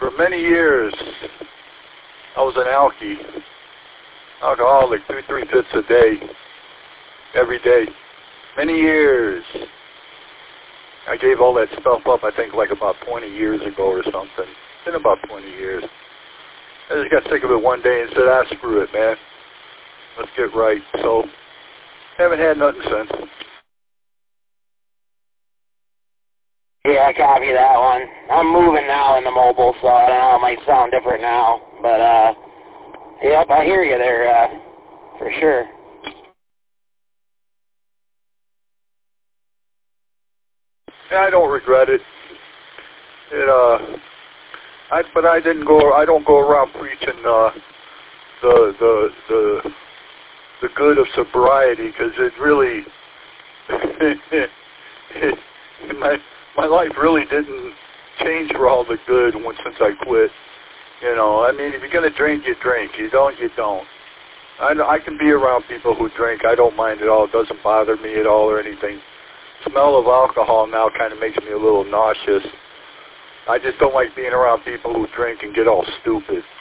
For many years, I was an alcoholic, 2-3 fifths a day, every day. Many years. I gave all that stuff up, I think, like about 20 years ago or something. It's been about 20 years. I just got sick of it one day and said, screw it, man. Let's get right. So, haven't had nothing since. Yeah, I copy that one. I'm moving now in the mobile, so I don't know, it might sound different now. But, yep, I hear you there, for sure. Yeah, I don't regret it. But I don't go around preaching the good of sobriety, because it really, my life really didn't change for all the good since I quit. You know, I mean, if you're gonna drink, you drink. You don't, you don't. I can be around people who drink. I don't mind at all. It doesn't bother me at all or anything. The smell of alcohol now kind of makes me a little nauseous. I just don't like being around people who drink and get all stupid.